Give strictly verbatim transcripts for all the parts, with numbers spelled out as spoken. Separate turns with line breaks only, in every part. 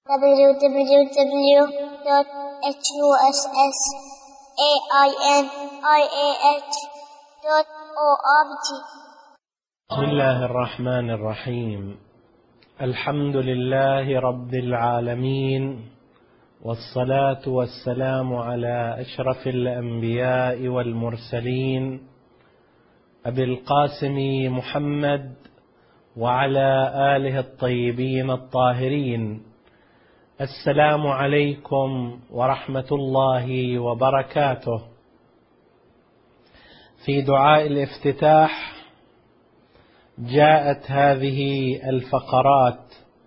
w w w dot huss ainih dot org.
بسم الله الرحمن الرحيم. الحمد لله رب العالمين، والصلاة والسلام على أشرف الأنبياء والمرسلين أبي القاسم محمد وعلى آله الطيبين الطاهرين. السلام عليكم ورحمة الله وبركاته. في دعاء الافتتاح جاءت هذه الفقرات: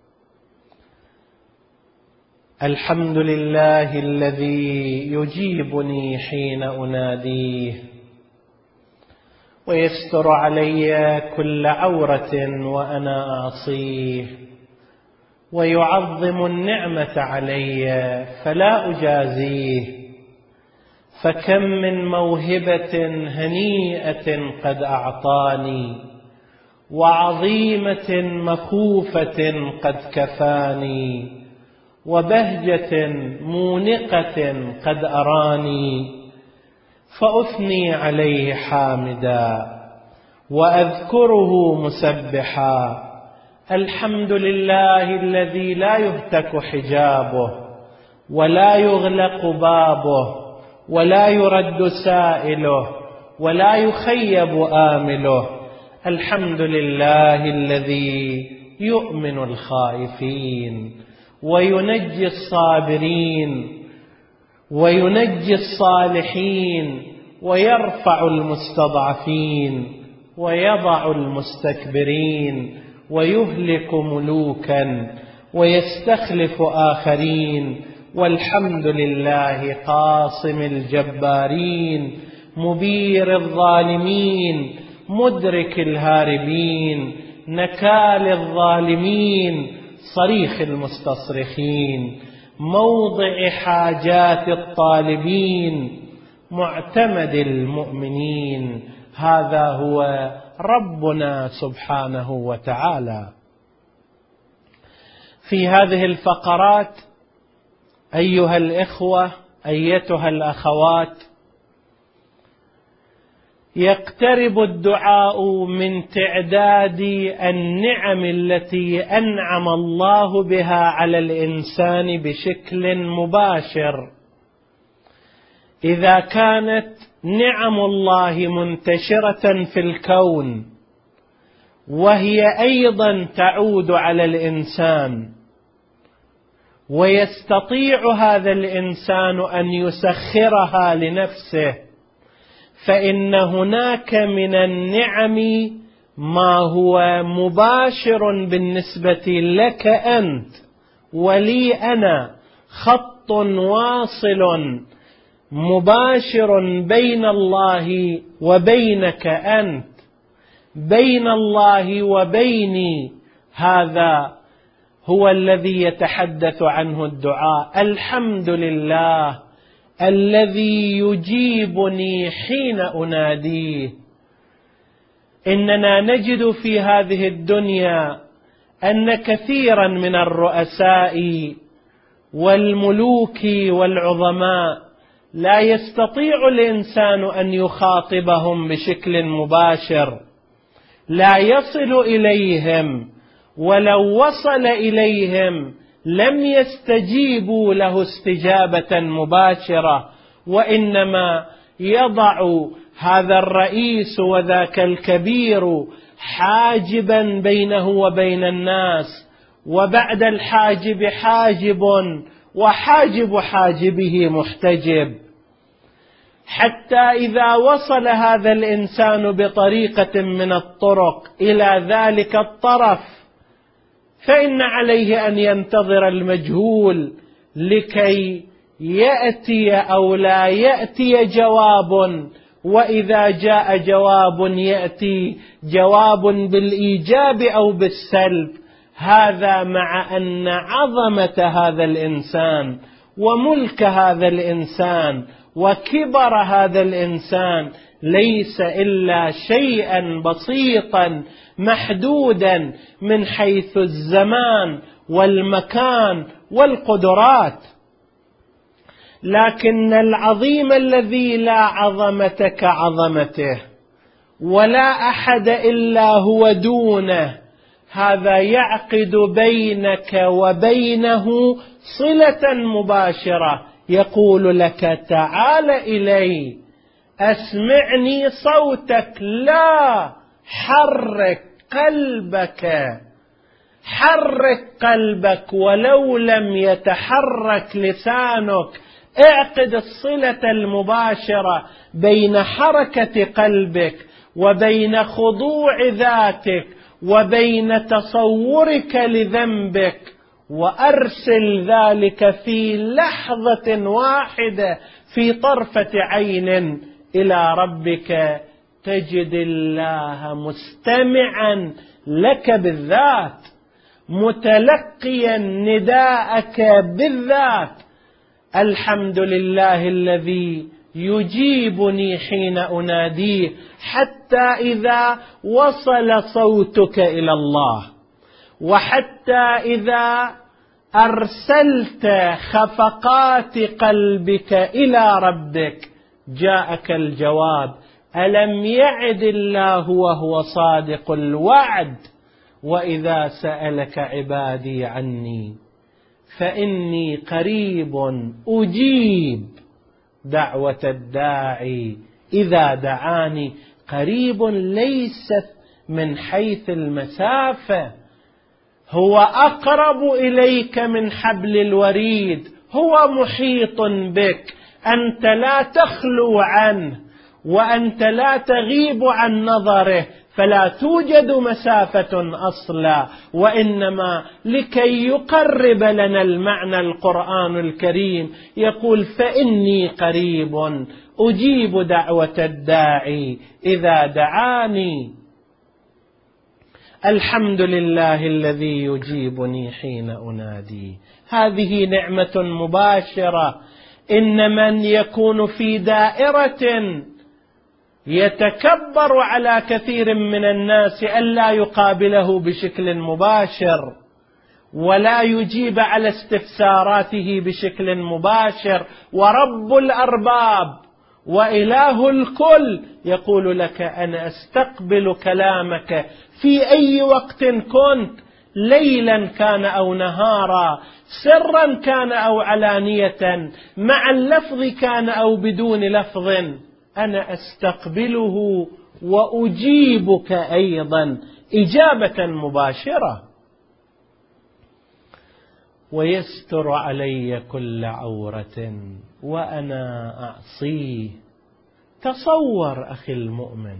الحمد لله الذي يجيبني حين أناديه، ويستر علي كل عورة وأنا أعصيه، ويعظم النعمة علي فلا أجازيه، فكم من موهبة هنيئة قد أعطاني، وعظيمة مخوفة قد كفاني، وبهجة مونقة قد أراني، فأثني عليه حامدا وأذكره مسبحا. الحمد لله الذي لا يهتك حجابه، ولا يغلق بابه، ولا يرد سائله، ولا يخيب آمله. الحمد لله الذي يؤمن الخائفين، وينجي الصابرين، وينجي الصالحين، ويرفع المستضعفين، ويضع المستكبرين، ويهلك ملوكا ويستخلف آخرين. والحمد لله قاصم الجبارين، مبير الظالمين، مدرك الهاربين، نكال الظالمين، صريخ المستصرخين، موضع حاجات الطالبين، معتمد المؤمنين. هذا هو ربنا سبحانه وتعالى. في هذه الفقرات أيها الإخوة، أيتها الأخوات، يقترب الدعاء من تعداد النعم التي أنعم الله بها على الإنسان بشكل مباشر. إذا كانت نعم الله منتشرة في الكون، وهي أيضا تعود على الإنسان، ويستطيع هذا الإنسان أن يسخرها لنفسه، فإن هناك من النعم ما هو مباشر بالنسبة لك أنت ولي أنا، خط واصل مباشر بين الله وبينك أنت، بين الله وبيني. هذا هو الذي يتحدث عنه الدعاء. الحمد لله الذي يجيبني حين أناديه. إننا نجد في هذه الدنيا أن كثيرا من الرؤساء والملوك والعظماء لا يستطيع الإنسان أن يخاطبهم بشكل مباشر، لا يصل إليهم، ولو وصل إليهم لم يستجيبوا له استجابة مباشرة، وإنما يضع هذا الرئيس وذاك الكبير حاجبا بينه وبين الناس، وبعد الحاجب حاجب، وحاجب حاجبه محتجب، حتى إذا وصل هذا الإنسان بطريقة من الطرق إلى ذلك الطرف، فإن عليه أن ينتظر المجهول لكي يأتي أو لا يأتي جواب. وإذا جاء جواب يأتي جواب بالإيجاب أو بالسلب. هذا مع أن عظمة هذا الإنسان وملك هذا الإنسان وكبر هذا الإنسان ليس إلا شيئا بسيطا محدودا من حيث الزمان والمكان والقدرات، لكن العظيم الذي لا عظمة كعظمته ولا أحد إلا هو دونه، هذا يعقد بينك وبينه صلة مباشرة، يقول لك تعال إلي، أسمعني صوتك، لا حرك قلبك، حرك قلبك ولو لم يتحرك لسانك، اعقد الصلة المباشرة بين حركة قلبك وبين خضوع ذاتك وبين تصورك لذنبك، وأرسل ذلك في لحظة واحدة في طرفة عين إلى ربك، تجد الله مستمعا لك بالذات، متلقيا نداءك بالذات. الحمد لله الذي يجيبني حين أناديه، حتى إذا وصل صوتك إلى الله، وحتى إذا أرسلت خفقات قلبك إلى ربك جاءك الجواب. ألم يعد الله وهو صادق الوعد؟ وإذا سألك عبادي عني فإني قريب أجيب دعوة الداعي إذا دعاني. قريب ليست من حيث المسافة، هو أقرب إليك من حبل الوريد، هو محيط بك، أنت لا تخلو عنه وأنت لا تغيب عن نظره، فلا توجد مسافة أصلا، وإنما لكي يقرب لنا المعنى القرآن الكريم يقول فإني قريب أجيب دعوة الداعي إذا دعاني. الحمد لله الذي يجيبني حين أنادي. هذه نعمة مباشرة. إن من يكون في دائرة يتكبر على كثير من الناس ألا يقابله بشكل مباشر ولا يجيب على استفساراته بشكل مباشر، ورب الأرباب وإله الكل يقول لك أنا أستقبل كلامك في أي وقت كنت، ليلا كان أو نهارا، سرا كان أو علانية، مع اللفظ كان أو بدون لفظ، أنا أستقبله وأجيبك أيضا إجابة مباشرة. ويستر علي كل عورة وأنا أعصيه. تصور أخي المؤمن،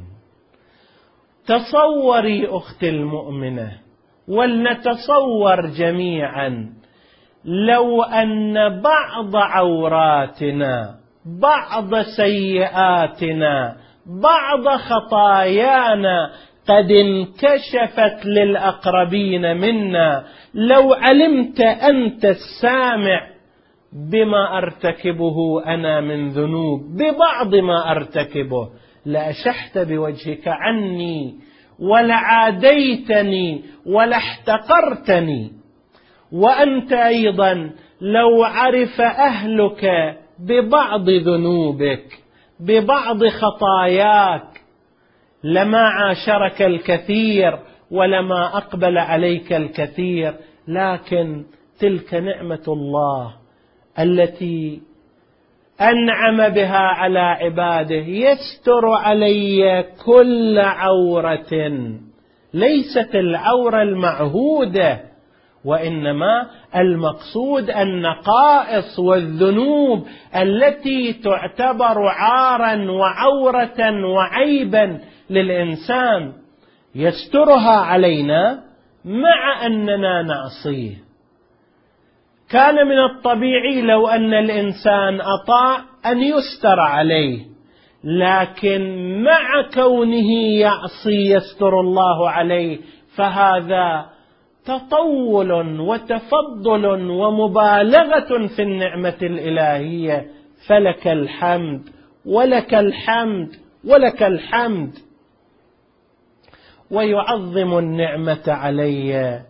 تصوري أختي المؤمنة، ولنتصور جميعا لو أن بعض عوراتنا، بعض سيئاتنا، بعض خطايانا قد انكشفت للأقربين منا، لو علمت أنت السامع بما أرتكبه أنا من ذنوب، ببعض ما أرتكبه، لأشحت بوجهك عني ولعاديتني ولاحتقرتني. وأنت أيضا لو عرف أهلك ببعض ذنوبك، ببعض خطاياك، لما عاشرك الكثير ولما أقبل عليك الكثير. لكن تلك نعمة الله التي أنعم بها على عباده. يستر علي كل عورة، ليست العورة المعهودة، وإنما المقصود النقائص والذنوب التي تعتبر عارا وعورة وعيبا للإنسان، يسترها علينا مع أننا نعصيه. كان من الطبيعي لو أن الإنسان أطاع أن يستر عليه، لكن مع كونه يعصي يستر الله عليه، فهذا تطول وتفضل ومبالغة في النعمة الإلهية. فلك الحمد ولك الحمد ولك الحمد. ويعظم النعمة علي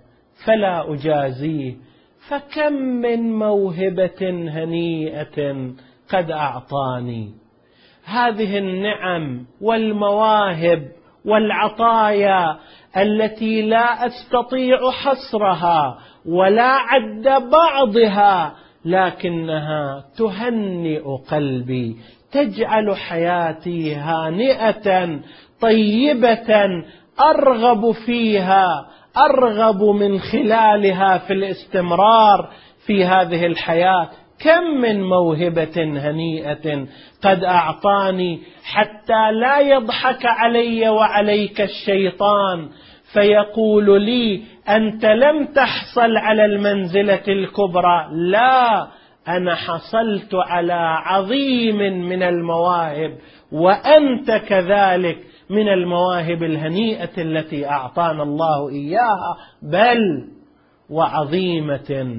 فلا أجازيه، فكم من موهبة هنيئة قد أعطاني. هذه النعم والمواهب والعطايا التي لا أستطيع حصرها ولا عد بعضها، لكنها تهنئ قلبي، تجعل حياتي هانئة طيبة، أرغب فيها، أرغب من خلالها في الاستمرار في هذه الحياة. كم من موهبة هنيئة قد أعطاني، حتى لا يضحك علي وعليك الشيطان فيقول لي أنت لم تحصل على المنزلة الكبرى. لا، أنا حصلت على عظيم من المواهب، وأنت كذلك من المواهب الهنيئة التي أعطانا الله إياها، بل وعظيمة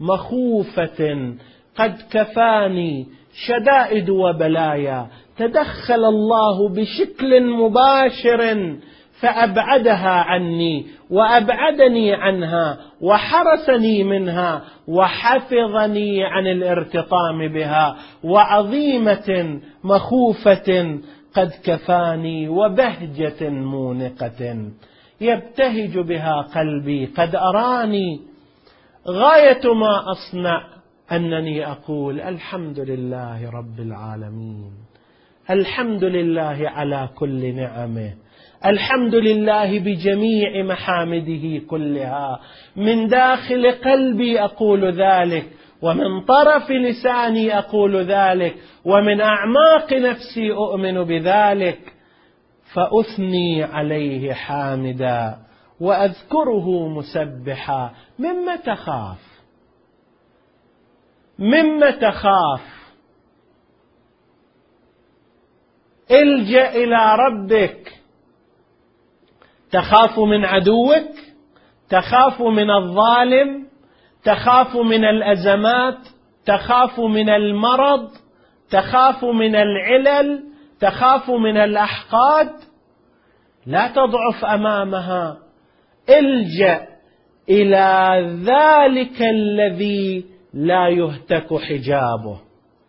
مخوفة قد كفاني شدائد وبلايا، تدخل الله بشكل مباشر فأبعدها عني وأبعدني عنها وحرسني منها وحفظني عن الارتطام بها، وعظيمة مخوفة قد كفاني، وبهجة مونقة يبتهج بها قلبي. قد أراني غاية ما أصنع أنني أقول الحمد لله رب العالمين، الحمد لله على كل نعمه، الحمد لله بجميع محامده كلها. من داخل قلبي أقول ذلك، ومن طرف لساني أقول ذلك، ومن أعماق نفسي أؤمن بذلك، فأثني عليه حامدا وأذكره مسبحا. مما تخاف؟ مما تخاف؟ الجأ إلى ربك. تخاف من عدوك؟ تخاف من الظالم؟ تخاف من الأزمات؟ تخاف من المرض؟ تخاف من العلل؟ تخاف من الأحقاد؟ لا تضعف أمامها، الجأ إلى ذلك الذي لا يهتك حجابه،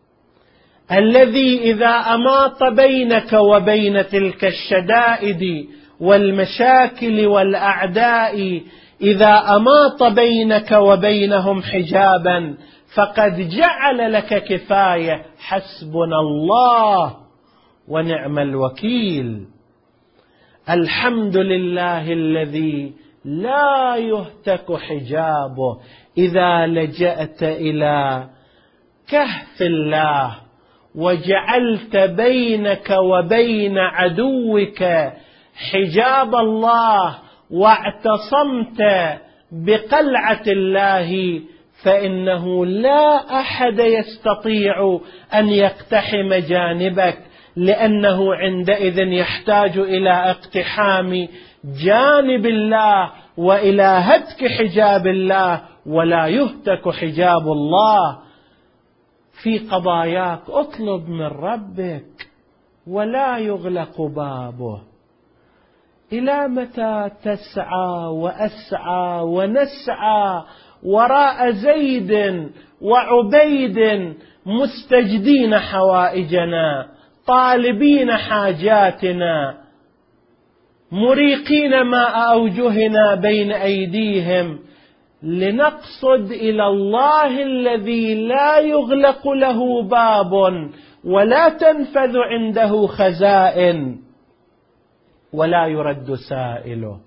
الذي إذا أماط بينك وبين تلك الشدائد والمشاكل والأعداء، إذا أماط بينك وبينهم حجابا فقد جعل لك كفاية. حسبنا الله ونعم الوكيل. الحمد لله الذي لا يهتك حجابه. إذا لجأت إلى كهف الله وجعلت بينك وبين عدوك حجاب الله واعتصمت بقلعة الله، فإنه لا أحد يستطيع أن يقتحم جانبك، لأنه عندئذ يحتاج إلى اقتحام جانب الله وإلى هتك حجاب الله، ولا يهتك حجاب الله. في قضاياك اطلب من ربك ولا يغلق بابه. إلى متى تسعى وأسعى ونسعى وراء زيد وعبيد مستجدين حوائجنا، طالبين حاجاتنا، مريقين ماء أوجهنا بين أيديهم، لنقصد إلى الله الذي لا يغلق له باب ولا تنفذ عنده خزائن ولا يرد سائله.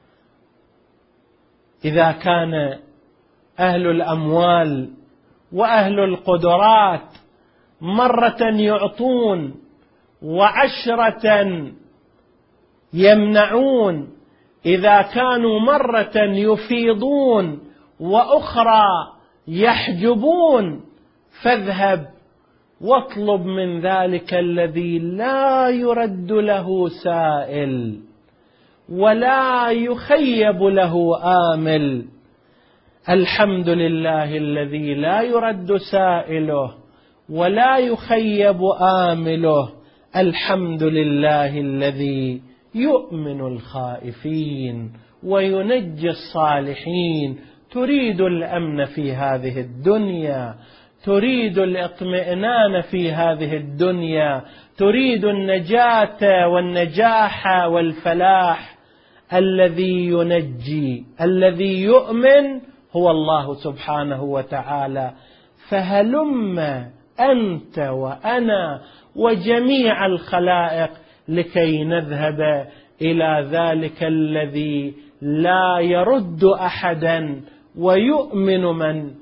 إذا كان أهل الأموال وأهل القدرات مرة يعطون وعشرة يمنعون، إذا كانوا مرة يفيضون وأخرى يحجبون، فاذهب واطلب من ذلك الذي لا يرد له سائل ولا يخيب له آمل. الحمد لله الذي لا يرد سائله ولا يخيب آمله. الحمد لله الذي يؤمن الخائفين وينجي الصالحين. تريد الأمن في هذه الدنيا، تريد الاطمئنان في هذه الدنيا، تريد النجاة والنجاح والفلاح. الذي ينجي، الذي يؤمن هو الله سبحانه وتعالى. فهلم أنت وأنا وجميع الخلائق لكي نذهب إلى ذلك الذي لا يرد أحدا ويؤمن من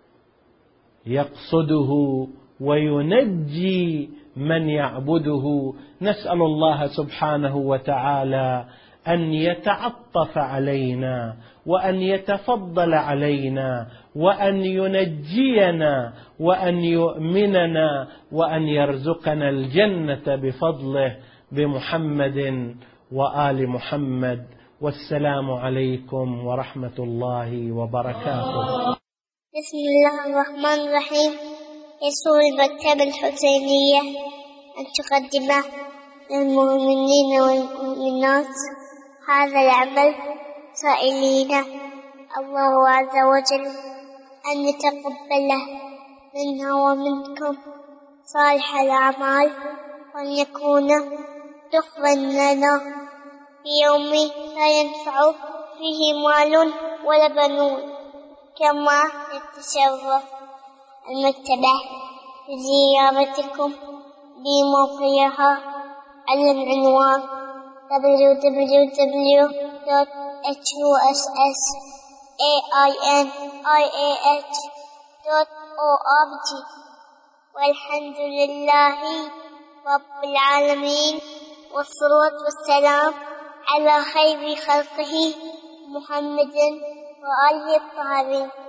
يقصده وينجي من يعبده. نسأل الله سبحانه وتعالى أن يتعطف علينا وأن يتفضل علينا وأن ينجينا وأن يؤمننا وأن يرزقنا الجنة بفضله بمحمد وآل محمد. والسلام عليكم ورحمة الله وبركاته.
بسم الله الرحمن الرحيم. يسر المكتبة الحسينية أن تقدم للمؤمنين والمؤمنات هذا العمل سائلين الله عز وجل أن يتقبله منا ومنكم صالح الأعمال، وأن يكون دخلا لنا في يوم لا ينفع فيه مال ولا بنون. كما يتشرف المكتبة بزيارتكم بموقعها على العنوان دبليو دبليو دبليو دوت إتش يو إس إس إيه آي إن آي إيه إتش دوت أو آر جي. والحمد لله رب العالمين، والصلاة والسلام على خير خلقه محمد وآله الطاهرين.